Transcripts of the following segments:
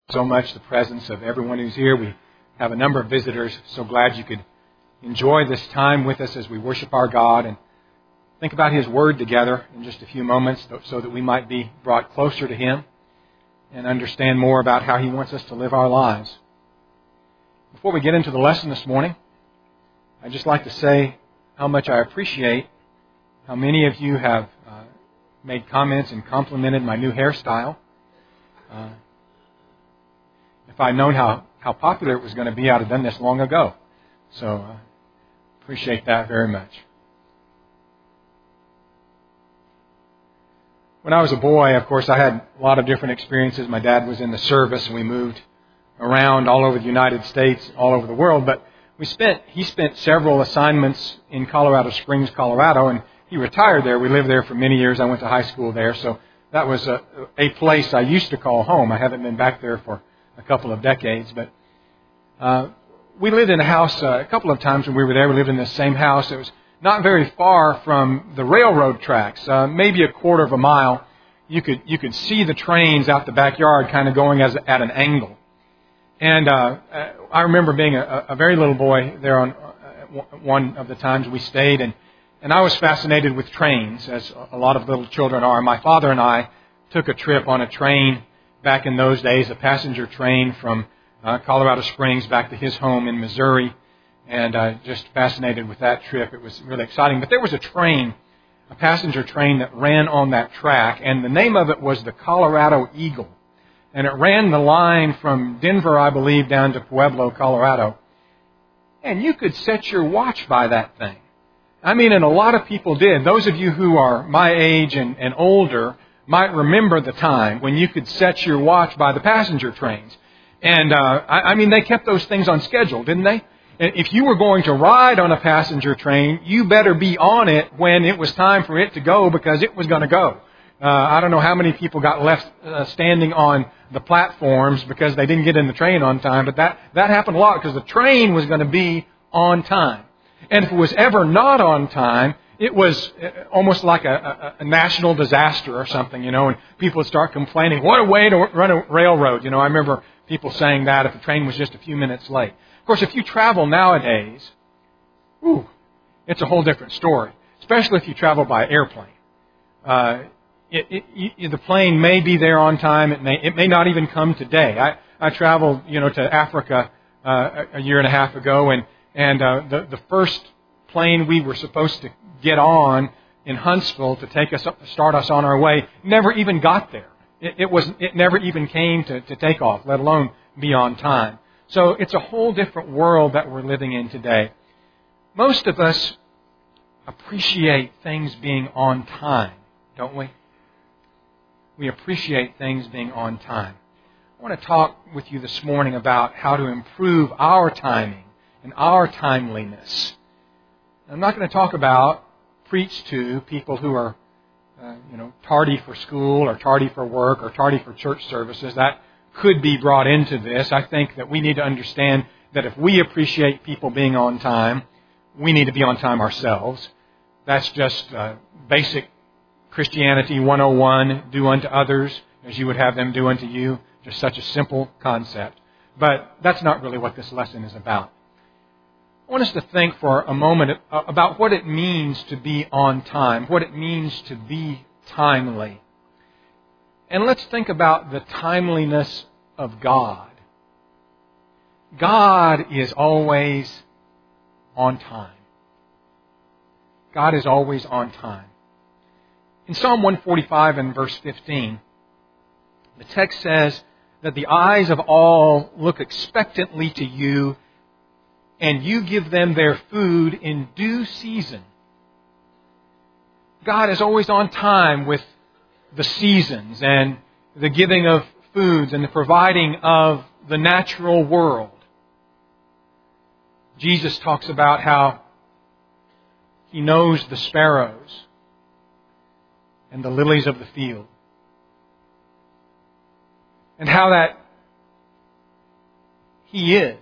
So much the presence of everyone who's here. We have a number of visitors. So glad you could enjoy this time with us as we worship our God and think about His Word together in just a few moments so that we might be brought closer to Him and understand more about how He wants us to live our lives. Before we get into the lesson this morning, I'd just like to say how much I appreciate how many of you have made comments and complimented my new hairstyle. If I'd known how popular it was going to be, I'd have done this long ago. So appreciate that very much. When I was a boy, of course, I had a lot of different experiences. My dad was in the service, and we moved around all over the United States, all over the world. But he spent several assignments in Colorado Springs, Colorado, and he retired there. We lived there for many years. I went to high school there, so that was a place I used to call home. I haven't been back there for a couple of decades, but we lived in a house a couple of times when we were there. We lived in the same house. It was not very far from the railroad tracks, maybe a quarter of a mile. You could see the trains out the backyard kind of going at an angle. And I remember being a very little boy there on one of the times we stayed, and I was fascinated with trains, as a lot of little children are. My father and I took a trip on a train back in those days, a passenger train from Colorado Springs back to his home in Missouri, and just fascinated with that trip. It was really exciting. But there was a passenger train that ran on that track, and the name of it was the Colorado Eagle. And it ran the line from Denver, I believe, down to Pueblo, Colorado. And you could set your watch by that thing. I mean, and a lot of people did. Those of you who are my age and older might remember the time when you could set your watch by the passenger trains. And, I mean, they kept those things on schedule, didn't they? If you were going to ride on a passenger train, you better be on it when it was time for it to go, because it was going to go. I don't know how many people got left standing on the platforms because they didn't get in the train on time, but that happened a lot because the train was going to be on time. And if it was ever not on time, it was almost like a national disaster or something, and people would start complaining, what a way to run a railroad. I remember people saying that if the train was just a few minutes late. Of course, if you travel nowadays, it's a whole different story, especially if you travel by airplane. The plane may be there on time. It may not even come today. I traveled, to Africa a year and a half ago, and the first plane we were supposed to get on in Huntsville to start us on our way never even got there. It never even came to take off, let alone be on time. So it's a whole different world that we're living in today. Most of us appreciate things being on time, don't we? We appreciate things being on time. I want to talk with you this morning about how to improve our timing and our timeliness. I'm not going to preach to people who are, tardy for school or tardy for work or tardy for church services. That could be brought into this. I think that we need to understand that if we appreciate people being on time, we need to be on time ourselves. That's just basic Christianity 101, do unto others as you would have them do unto you. Just such a simple concept. But that's not really what this lesson is about. I want us to think for a moment about what it means to be on time, what it means to be timely. And let's think about the timeliness of God. God is always on time. God is always on time. In Psalm 145 and verse 15, the text says that the eyes of all look expectantly to you, and you give them their food in due season. God is always on time with the seasons and the giving of foods and the providing of the natural world. Jesus talks about how He knows the sparrows and the lilies of the field, and how that He is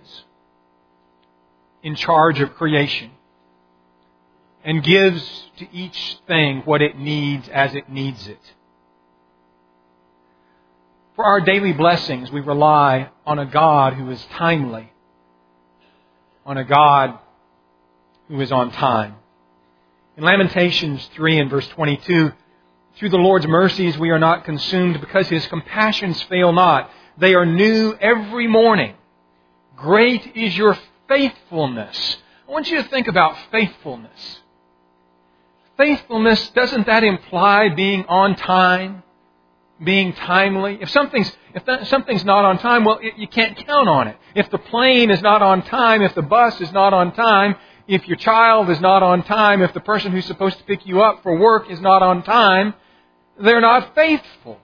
in charge of creation and gives to each thing what it needs as it needs it. For our daily blessings, we rely on a God who is timely, on a God who is on time. In Lamentations 3 and verse 22, through the Lord's mercies we are not consumed because His compassions fail not. They are new every morning. Great is your faithfulness. I want you to think about faithfulness. Faithfulness, doesn't that imply being on time? Being timely? If something's not on time, well, you can't count on it. If the plane is not on time, if the bus is not on time, if your child is not on time, if the person who's supposed to pick you up for work is not on time, they're not faithful.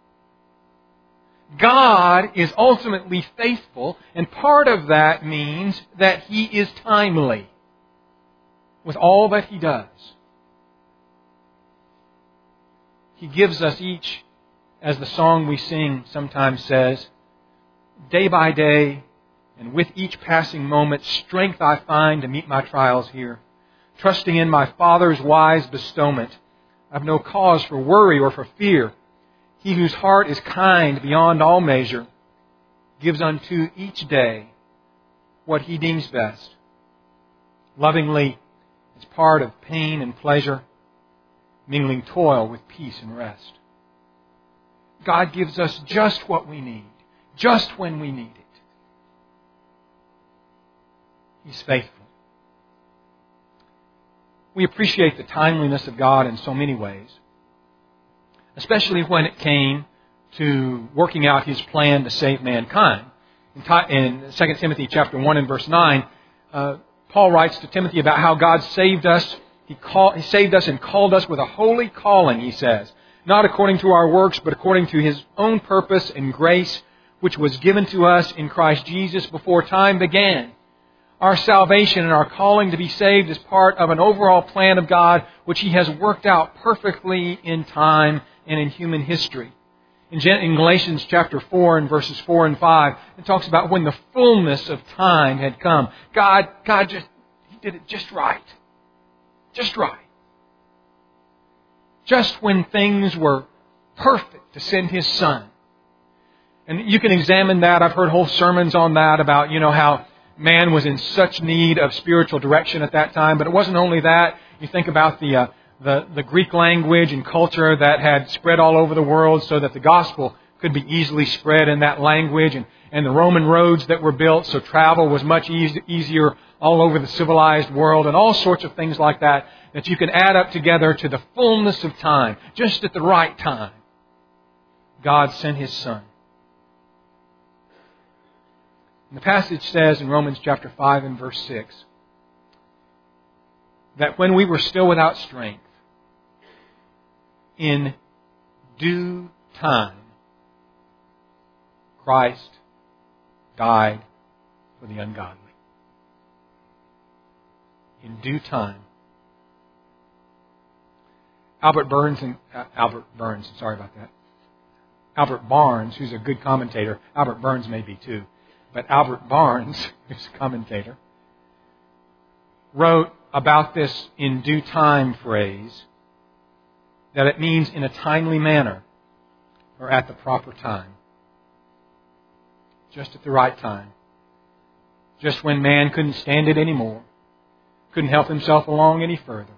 God is ultimately faithful, and part of that means that He is timely with all that He does. He gives us each, as the song we sing sometimes says, day by day, and with each passing moment, strength I find to meet my trials here. Trusting in my Father's wise bestowment, I've no cause for worry or for fear. He whose heart is kind beyond all measure gives unto each day what He deems best. Lovingly, as part of pain and pleasure, mingling toil with peace and rest. God gives us just what we need, just when we need it. He's faithful. We appreciate the timeliness of God in so many ways, especially when it came to working out His plan to save mankind. In 2 Timothy chapter 1 and verse 9, Paul writes to Timothy about how God saved us. He saved us and called us with a holy calling, he says, not according to our works, but according to His own purpose and grace, which was given to us in Christ Jesus before time began. Our salvation and our calling to be saved is part of an overall plan of God, which He has worked out perfectly in time and in human history. In Galatians chapter 4 and verses 4 and 5, it talks about when the fullness of time had come. God He did it just right. Just right. Just when things were perfect to send His Son. And you can examine that. I've heard whole sermons on that about, how man was in such need of spiritual direction at that time. But it wasn't only that. You think about the Greek language and culture that had spread all over the world so that the gospel could be easily spread in that language, and the Roman roads that were built so travel was much easier all over the civilized world, and all sorts of things like that you can add up together to the fullness of time. Just at the right time, God sent His Son. And the passage says in Romans chapter 5 and verse 6 that when we were still without strength, in due time, Christ died for the ungodly. In due time. Albert Barnes, who's a good commentator. Albert Burns may be too. But Albert Barnes, who's a commentator, wrote about this in due time phrase that it means in a timely manner or at the proper time. Just at the right time. Just when man couldn't stand it anymore. Couldn't help himself along any further.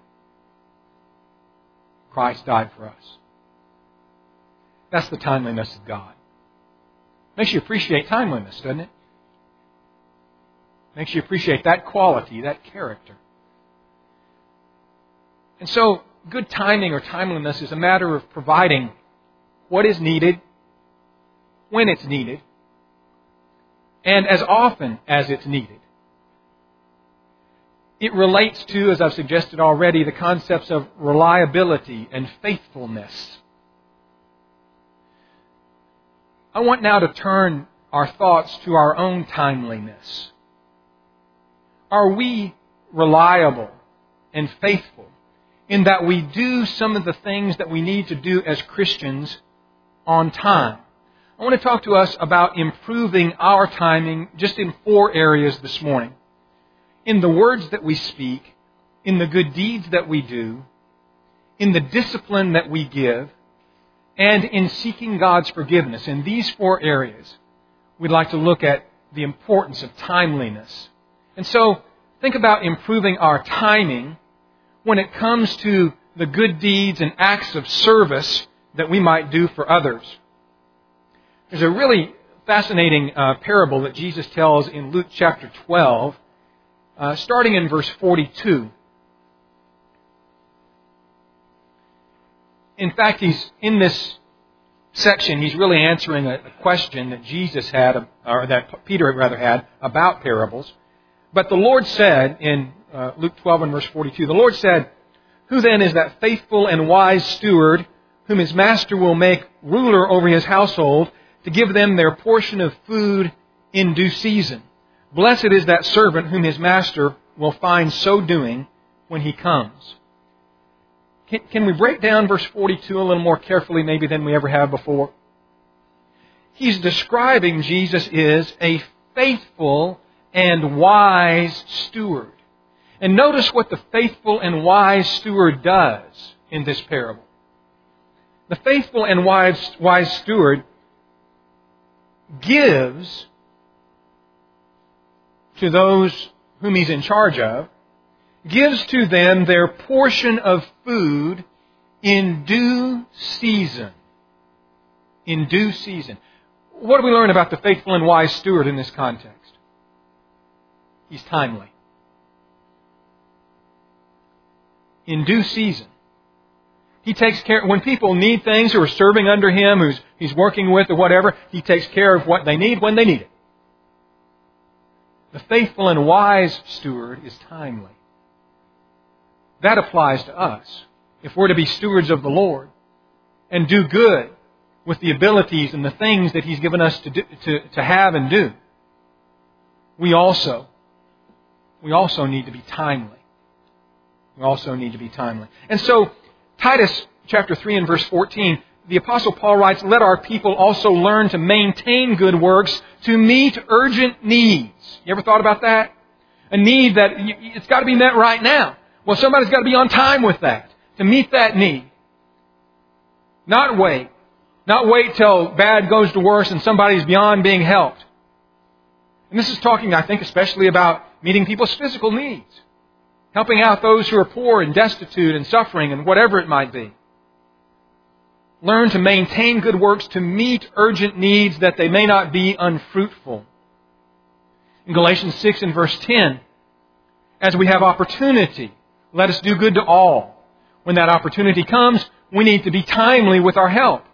Christ died for us. That's the timeliness of God. Makes you appreciate timeliness, doesn't it? Makes you appreciate that quality, that character. And so, good timing or timeliness is a matter of providing what is needed, when it's needed, and as often as it's needed. It relates to, as I've suggested already, the concepts of reliability and faithfulness. I want now to turn our thoughts to our own timeliness. Are we reliable and faithful in that we do some of the things that we need to do as Christians on time? I want to talk to us about improving our timing just in 4 areas this morning. In the words that we speak, in the good deeds that we do, in the discipline that we give, and in seeking God's forgiveness. In these 4 areas, we'd like to look at the importance of timeliness. And so, think about improving our timing when it comes to the good deeds and acts of service that we might do for others. There's a really fascinating parable that Jesus tells in Luke chapter 12, starting in verse 42. In fact, he's in this section, he's really answering a question that Jesus had, or that Peter rather had, about parables. But the Lord said in Luke 12 and verse 42, the Lord said, "Who then is that faithful and wise steward whom his master will make ruler over his household to give them their portion of food in due season? Blessed is that servant whom his master will find so doing when he comes." Can we break down verse 42 a little more carefully maybe than we ever have before? He's describing Jesus is a faithful and wise steward. And notice what the faithful and wise steward does in this parable. The faithful and wise steward gives to those whom he's in charge of, gives to them their portion of food in due season. In due season. What do we learn about the faithful and wise steward in this context? He's timely. In due season. He takes care, when people need things who are serving under him, he's working with or whatever, he takes care of what they need when they need it. The faithful and wise steward is timely. That applies to us. If we're to be stewards of the Lord and do good with the abilities and the things that he's given us to have and do, we also need to be timely. We also need to be timely. And so, Titus chapter 3 and verse 14, the Apostle Paul writes, "Let our people also learn to maintain good works to meet urgent needs." You ever thought about that? A need that it's got to be met right now. Well, somebody's got to be on time with that to meet that need. Not wait. Not wait till bad goes to worse and somebody's beyond being helped. And this is talking, I think, especially about meeting people's physical needs. Helping out those who are poor and destitute and suffering and whatever it might be. Learn to maintain good works to meet urgent needs that they may not be unfruitful. In Galatians 6 and verse 10, as we have opportunity, let us do good to all. When that opportunity comes, we need to be timely with our help.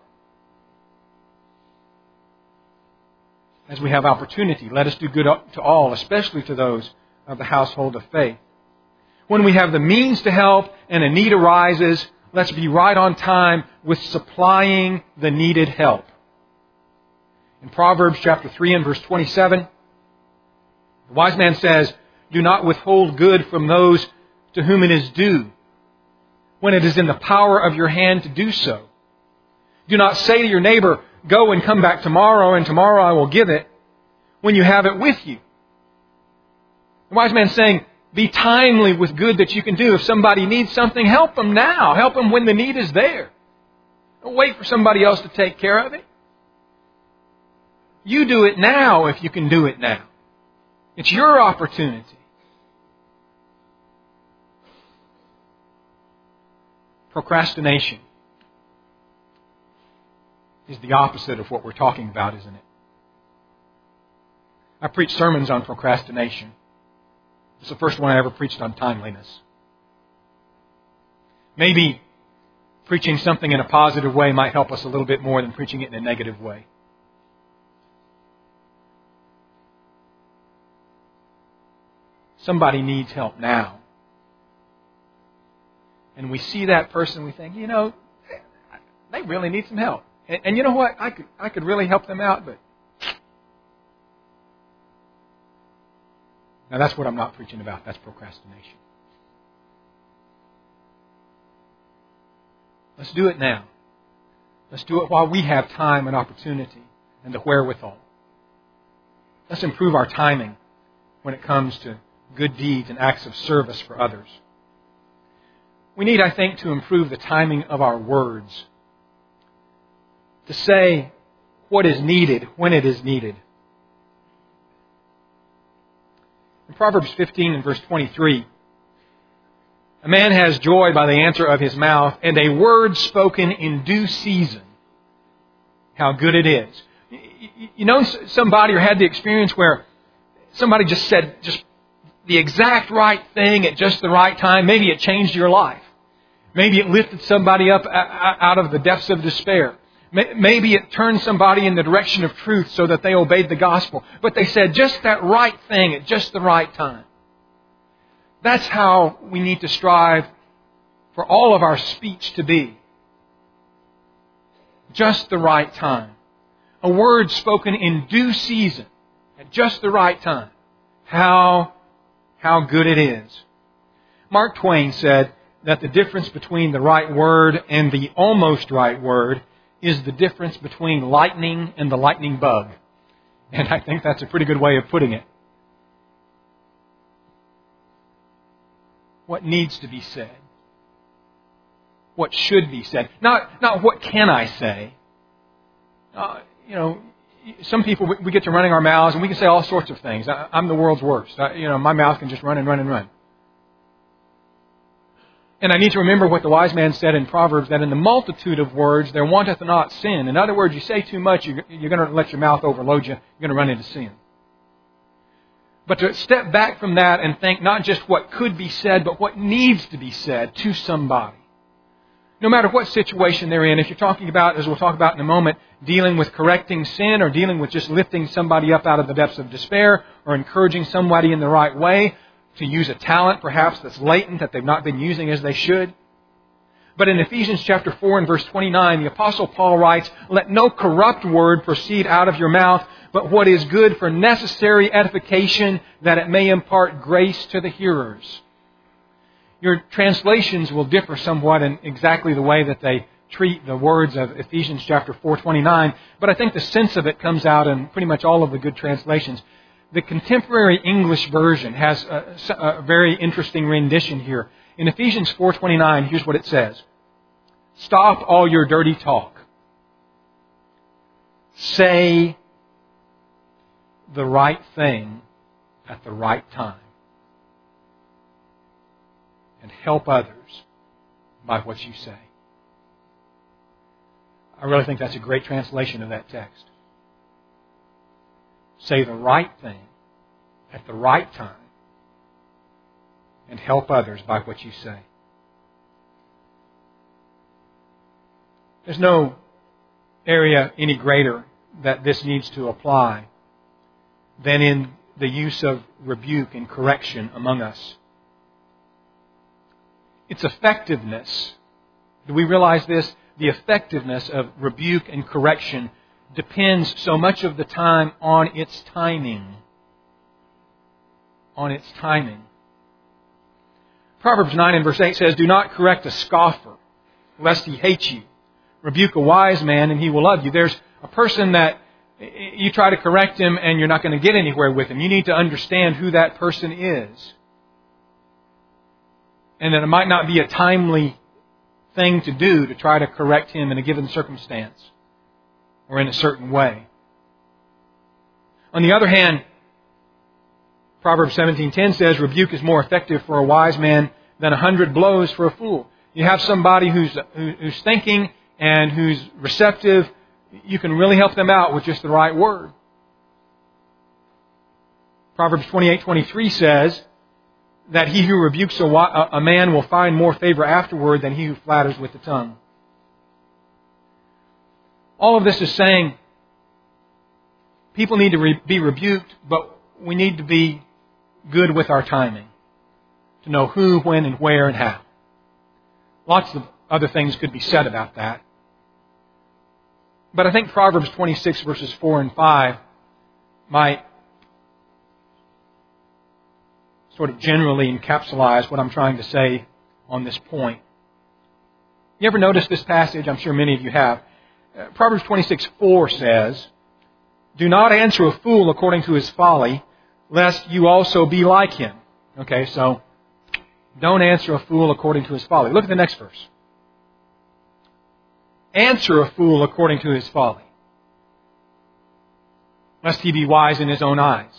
As we have opportunity, let us do good to all, especially to those of the household of faith. When we have the means to help and a need arises, let's be right on time with supplying the needed help. In Proverbs chapter 3 and verse 27, the wise man says, "Do not withhold good from those to whom it is due, when it is in the power of your hand to do so. Do not say to your neighbor, 'Go and come back tomorrow, and tomorrow I will give it,' when you have it with you." The wise man is saying, be timely with good that you can do. If somebody needs something, help them now. Help them when the need is there. Don't wait for somebody else to take care of it. You do it now if you can do it now. It's your opportunity. Procrastination is the opposite of what we're talking about, isn't it? I preach sermons on procrastination. It's the first one I ever preached on timeliness. Maybe preaching something in a positive way might help us a little bit more than preaching it in a negative way. Somebody needs help now. And we see that person, we think, they really need some help. And you know what? I could really help them out, but... Now that's what I'm not preaching about. That's procrastination. Let's do it now. Let's do it while we have time and opportunity and the wherewithal. Let's improve our timing when it comes to good deeds and acts of service for others. We need, I think, to improve the timing of our words. to say what is needed when it is needed. In Proverbs 15 and verse 23, a man has joy by the answer of his mouth, and a word spoken in due season. How good it is. You know somebody or had the experience where somebody just said just the exact right thing at just the right time. Maybe it changed your life. Maybe it lifted somebody up out of the depths of despair. Maybe it turned somebody in the direction of truth so that they obeyed the gospel. But they said just that right thing at just the right time. That's how we need to strive for all of our speech to be. Just the right time. A word spoken in due season at just the right time. How good it is. Mark Twain said that the difference between the right word and the almost right word is the difference between lightning and the lightning bug. And I think that's a pretty good way of putting it. What needs to be said. What should be said. Not what can I say. Some people, we get to running our mouths and we can say all sorts of things. I'm the world's worst. My mouth can just run and run and run. And I need to remember what the wise man said in Proverbs, that in the multitude of words there wanteth not sin. In other words, you say too much, you're going to let your mouth overload you. You're going to run into sin. But to step back from that and think not just what could be said, but what needs to be said to somebody. No matter what situation they're in, if you're talking about, as we'll talk about in a moment, dealing with correcting sin or dealing with just lifting somebody up out of the depths of despair or encouraging somebody in the right way, to use a talent perhaps that's latent that they've not been using as they should. But in Ephesians chapter 4 and verse 29, the Apostle Paul writes, "Let no corrupt word proceed out of your mouth, but what is good for necessary edification, that it may impart grace to the hearers." Your translations will differ somewhat in exactly the way that they treat the words of Ephesians chapter 4:29, but I think the sense of it comes out in pretty much all of the good translations. The contemporary English version has a very interesting rendition here. In Ephesians 4:29, here's what it says. Stop all your dirty talk. Say the right thing at the right time. And help others by what you say. I really think that's a great translation of that text. Say the right thing at the right time and help others by what you say. There's no area any greater that this needs to apply than in the use of rebuke and correction among us. Its effectiveness, do we realize this? The effectiveness of rebuke and correction depends so much of the time on its timing. On its timing. Proverbs 9 and verse 8 says, "Do not correct a scoffer, lest he hate you. Rebuke a wise man, and he will love you." There's a person that you try to correct him, and you're not going to get anywhere with him. You need to understand who that person is. And that it might not be a timely thing to do to try to correct him in a given circumstance or in a certain way. On the other hand, Proverbs 17:10 says, "Rebuke is more effective for a wise man than 100 blows for a fool." You have somebody who's thinking and who's receptive, you can really help them out with just the right word. Proverbs 28:23 says that he who rebukes a man will find more favor afterward than he who flatters with the tongue. All of this is saying people need to be rebuked, but we need to be good with our timing. To know who, when, and where, and how. Lots of other things could be said about that. But I think Proverbs 26 verses 4 and 5 might sort of generally encapsulate what I'm trying to say on this point. You ever notice this passage? I'm sure many of you have. Proverbs 26:4 says, "Do not answer a fool according to his folly, lest you also be like him." Okay, so don't answer a fool according to his folly. Look at the next verse. answer a fool according to his folly, lest he be wise in his own eyes.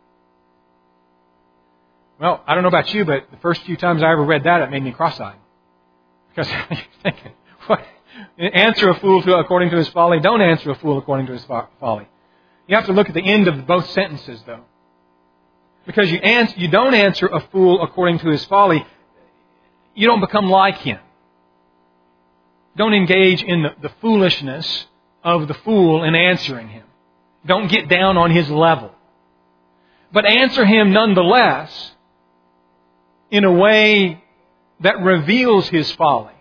Well, I don't know about you, but the first few times I ever read that, it made me cross-eyed. Because you're thinking, what? Answer a fool according to his folly. Don't answer a fool according to his folly. You have to look at the end of both sentences, though. Because you don't answer a fool according to his folly, you don't become like him. Don't engage in the foolishness of the fool in answering him. Don't get down on his level. But answer him nonetheless in a way that reveals his folly.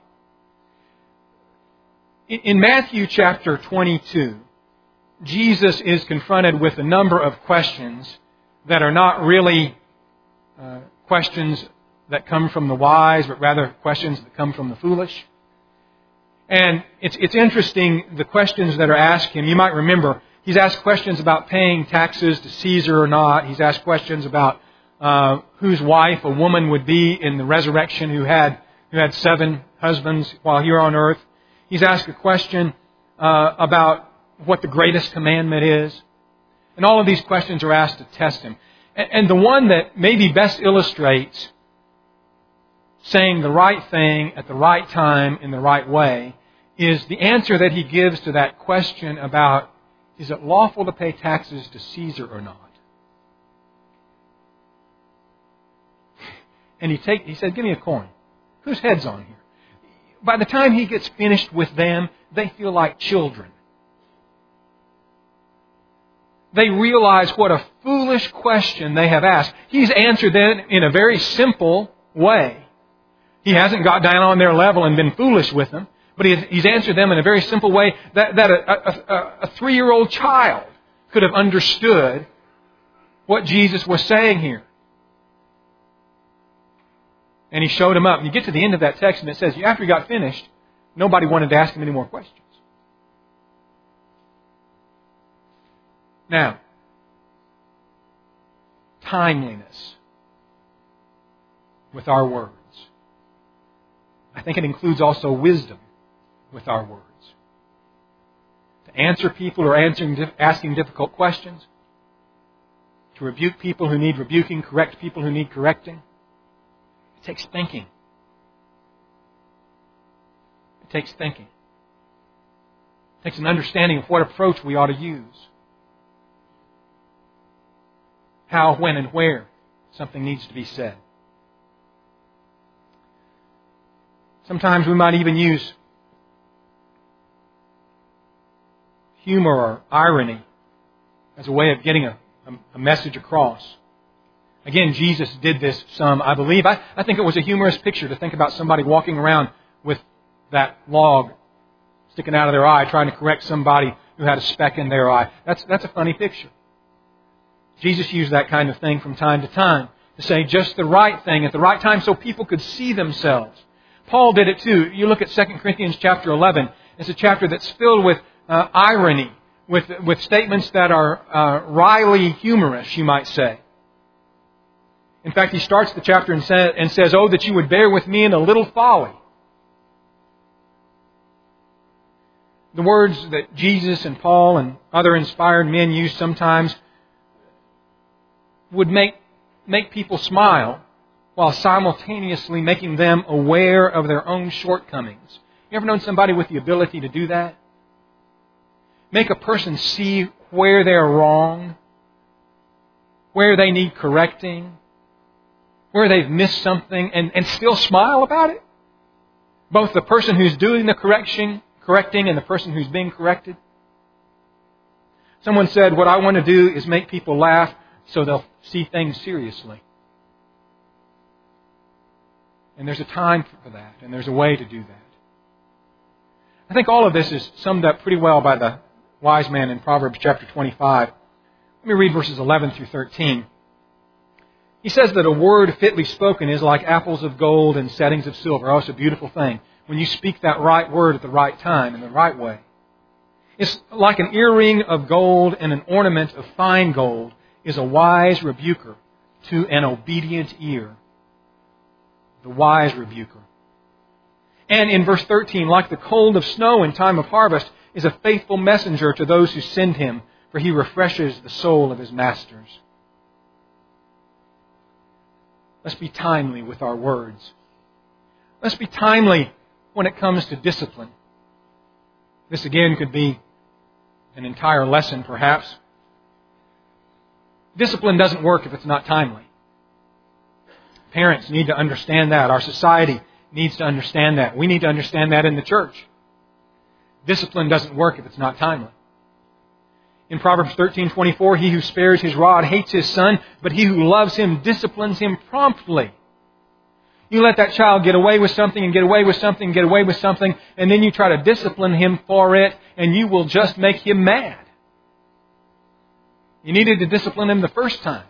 In Matthew chapter 22, Jesus is confronted with a number of questions that are not really questions that come from the wise, but rather questions that come from the foolish. And it's interesting, the questions that are asked him. You might remember, he's asked questions about paying taxes to Caesar or not. He's asked questions about whose wife a woman would be in the resurrection who had 7 husbands while here on earth. He's asked a question about what the greatest commandment is. And all of these questions are asked to test him. And the one that maybe best illustrates saying the right thing at the right time in the right way is the answer that he gives to that question about, is it lawful to pay taxes to Caesar or not? And he said, give me a coin. Whose head's on here? By the time he gets finished with them, they feel like children. They realize what a foolish question they have asked. He's answered them in a very simple way. He hasn't got down on their level and been foolish with them, but he's answered them in a very simple way that a 3-year-old child could have understood what Jesus was saying here. And he showed him up. And you get to the end of that text and it says, after he got finished, nobody wanted to ask him any more questions. Now, timeliness with our words. I think it includes also wisdom with our words. To answer people who are asking difficult questions. To rebuke people who need rebuking. Correct people who need correcting. It takes thinking. It takes thinking. It takes an understanding of what approach we ought to use. How, when, and where something needs to be said. Sometimes we might even use humor or irony as a way of getting a message across. Again, Jesus did this some, I believe. I think it was a humorous picture to think about somebody walking around with that log sticking out of their eye, trying to correct somebody who had a speck in their eye. That's a funny picture. Jesus used that kind of thing from time to time to say just the right thing at the right time so people could see themselves. Paul did it too. You look at 2 Corinthians chapter 11. It's a chapter that's filled with irony, with statements that are wryly humorous, you might say. In fact, he starts the chapter and says, "Oh, that you would bear with me in a little folly." The words that Jesus and Paul and other inspired men use sometimes would make people smile while simultaneously making them aware of their own shortcomings. You ever known somebody with the ability to do that? Make a person see where they're wrong, where they need correcting, where they've missed something, and still smile about it? Both the person who's doing the correcting and the person who's being corrected. Someone said, what I want to do is make people laugh so they'll see things seriously. And there's a time for that, and there's a way to do that. I think all of this is summed up pretty well by the wise man in Proverbs chapter 25. Let me read verses 11 through 13. He says that a word fitly spoken is like apples of gold and settings of silver. Oh, it's a beautiful thing when you speak that right word at the right time in the right way. It's like an earring of gold and an ornament of fine gold is a wise rebuker to an obedient ear. The wise rebuker. And in verse 13, like the cold of snow in time of harvest, is a faithful messenger to those who send him, for he refreshes the soul of his masters. Let's be timely with our words. Let's be timely when it comes to discipline. This again could be an entire lesson, perhaps. Discipline doesn't work if it's not timely. Parents need to understand that. Our society needs to understand that. We need to understand that in the church. Discipline doesn't work if it's not timely. In Proverbs 13:24, he who spares his rod hates his son, but he who loves him disciplines him promptly. You let that child get away with something and get away with something and get away with something, and then you try to discipline him for it, and you will just make him mad. You needed to discipline him the first time.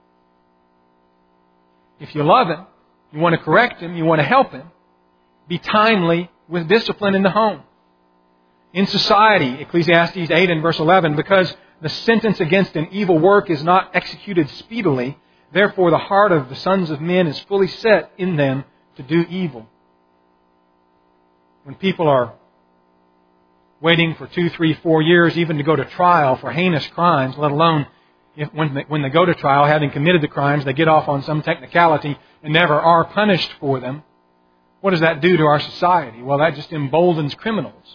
If you love him, you want to correct him, you want to help him, be timely with discipline in the home. In society, Ecclesiastes 8 and verse 11, because the sentence against an evil work is not executed speedily, therefore the heart of the sons of men is fully set in them to do evil. When people are waiting for 2, 3, 4 years even to go to trial for heinous crimes, let alone when they go to trial, having committed the crimes, they get off on some technicality and never are punished for them. What does that do to our society? Well, that just emboldens criminals.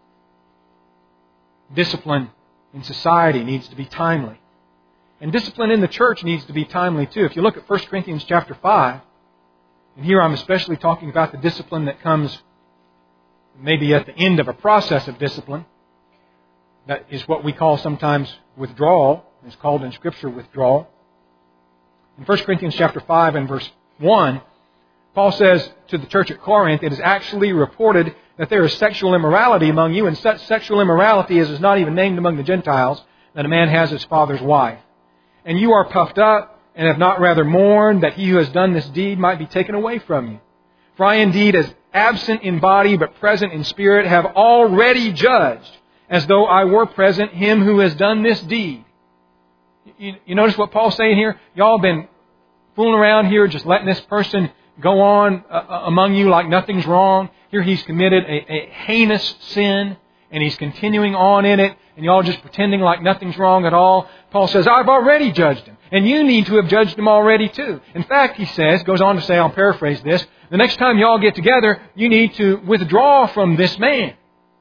Discipline in society needs to be timely. And discipline in the church needs to be timely too. If you look at 1 Corinthians chapter 5, and here I'm especially talking about the discipline that comes maybe at the end of a process of discipline. That is what we call sometimes withdrawal. It's called in Scripture withdrawal. In 1 Corinthians chapter 5 and verse 1, Paul says to the church at Corinth, it is actually reported that there is sexual immorality among you, and such sexual immorality as is not even named among the Gentiles, that a man has his father's wife. And you are puffed up, and have not rather mourned that he who has done this deed might be taken away from you. For I indeed, as absent in body but present in spirit, have already judged, as though I were present, him who has done this deed. You notice what Paul's saying here? Y'all have been fooling around here, just letting this person go on among you like nothing's wrong. Here he's committed a heinous sin, and he's continuing on in it, and y'all just pretending like nothing's wrong at all. Paul says, I've already judged him, and you need to have judged him already too. In fact, he says, goes on to say, I'll paraphrase this, the next time y'all get together, you need to withdraw from this man.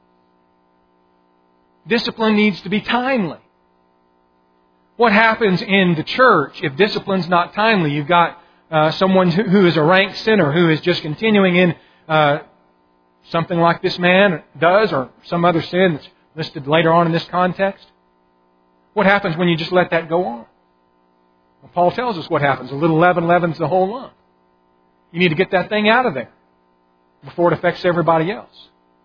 Discipline needs to be timely. What happens in the church if discipline's not timely? You've got someone who is a rank sinner, who is just continuing in something like this man does, or some other sin that's listed later on in this context. What happens when you just let that go on? Well, Paul tells us what happens. A little leaven leavens the whole lump. You need to get that thing out of there before it affects everybody else.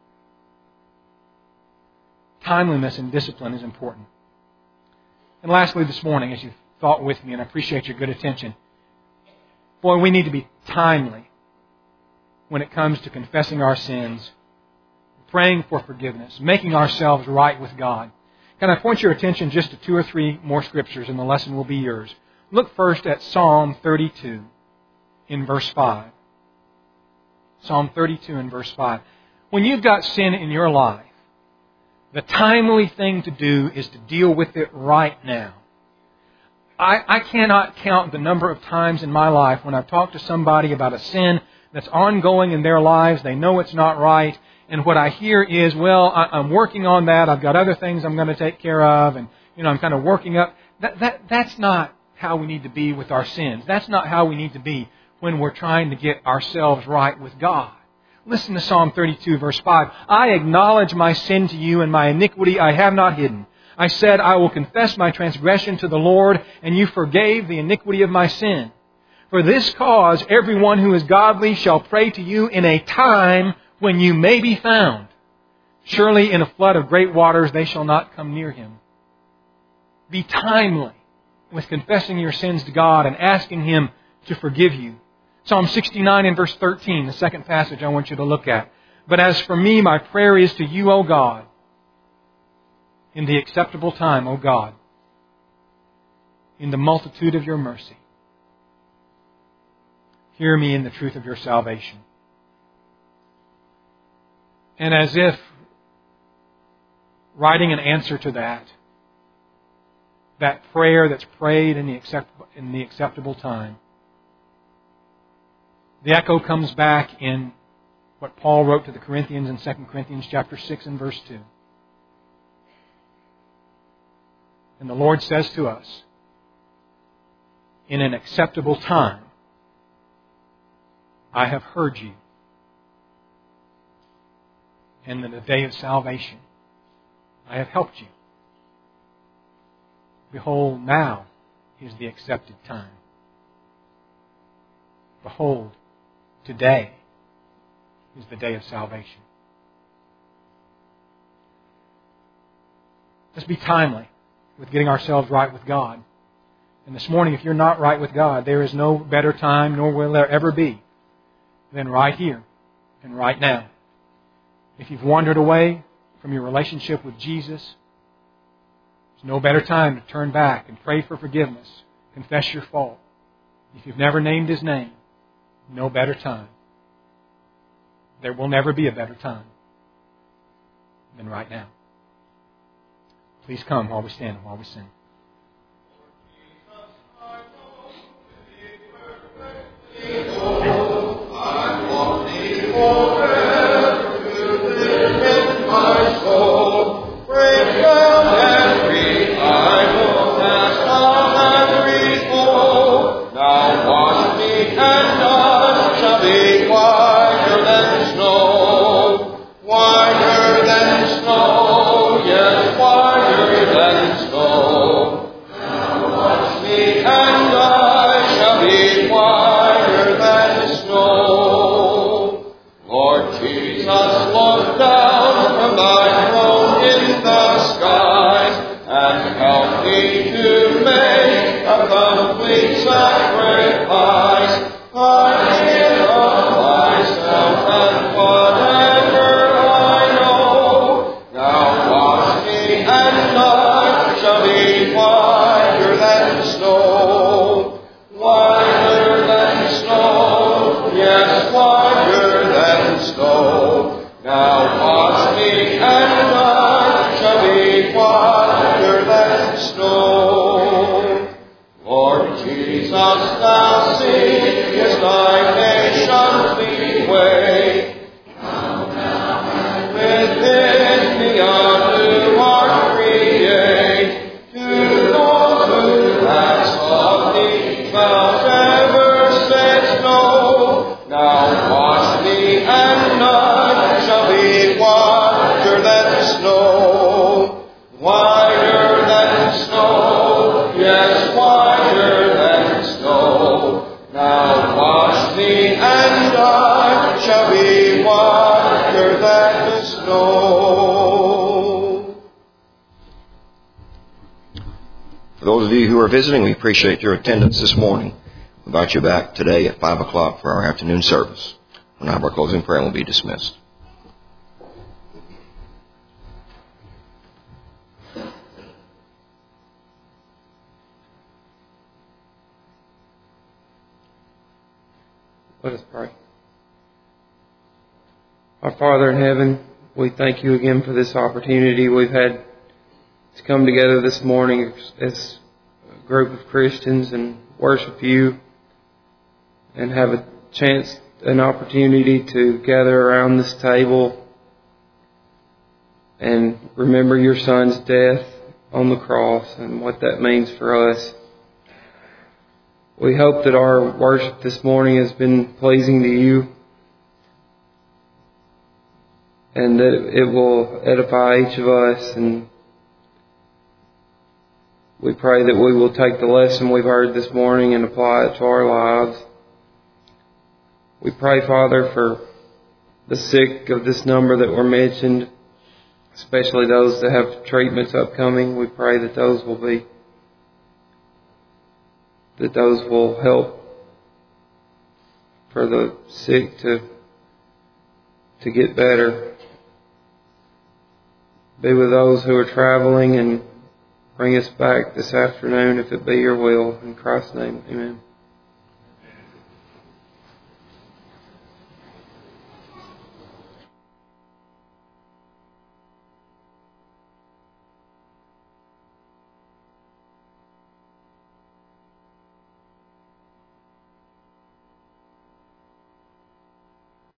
Timeliness and discipline is important. And lastly this morning, as you've thought with me, and I appreciate your good attention, boy, we need to be timely when it comes to confessing our sins, praying for forgiveness, making ourselves right with God. Can I point your attention just to 2 or 3 more scriptures, and the lesson will be yours. Look first at Psalm 32 in verse 5. Psalm 32 in verse 5. When you've got sin in your life, the timely thing to do is to deal with it right now. I cannot count the number of times in my life when I've talked to somebody about a sin that's ongoing in their lives. They know it's not right. And what I hear is, well, I'm working on that. I've got other things I'm going to take care of. And, I'm kind of working up. That's not how we need to be with our sins. That's not how we need to be when we're trying to get ourselves right with God. Listen to Psalm 32, verse 5. I acknowledge my sin to you, and my iniquity I have not hidden. I said, I will confess my transgression to the Lord, and you forgave the iniquity of my sin. For this cause, everyone who is godly shall pray to you in a time when you may be found. Surely in a flood of great waters they shall not come near him. Be timely with confessing your sins to God and asking Him to forgive you. Psalm 69 and verse 13, the second passage I want you to look at. But as for me, my prayer is to you, O God, in the acceptable time, O God, in the multitude of your mercy. Hear me in the truth of your salvation. And as if writing an answer to that prayer that's prayed in the acceptable time, the echo comes back in what Paul wrote to the Corinthians in 2 Corinthians chapter 6 and verse 2. And the Lord says to us, in an acceptable time, I have heard you. And in the day of salvation, I have helped you. Behold, now is the accepted time. Behold, today is the day of salvation. Let's be timely with getting ourselves right with God. And this morning, if you're not right with God, there is no better time, nor will there ever be, than right here and right now. If you've wandered away from your relationship with Jesus, there's no better time to turn back and pray for forgiveness, confess your fault. If you've never named His name, no better time. There will never be a better time than right now. Please come while we stand and while we sing. Visiting, we appreciate your attendance this morning. We invite you back today at 5 o'clock for our afternoon service. We'll have our closing prayer and we'll be dismissed. Let us pray. Our Father in heaven, we thank you again for this opportunity we've had to come together this morning as group of Christians and worship you and have a chance, an opportunity to gather around this table and remember your Son's death on the cross and what that means for us. We hope that our worship this morning has been pleasing to you and that it will edify each of us, and we pray that we will take the lesson we've heard this morning and apply it to our lives. We pray, Father, for the sick of this number that were mentioned, especially those that have treatments upcoming. We pray that those will help for the sick to get better. Be with those who are traveling and bring us back this afternoon if it be your will. In Christ's name, amen.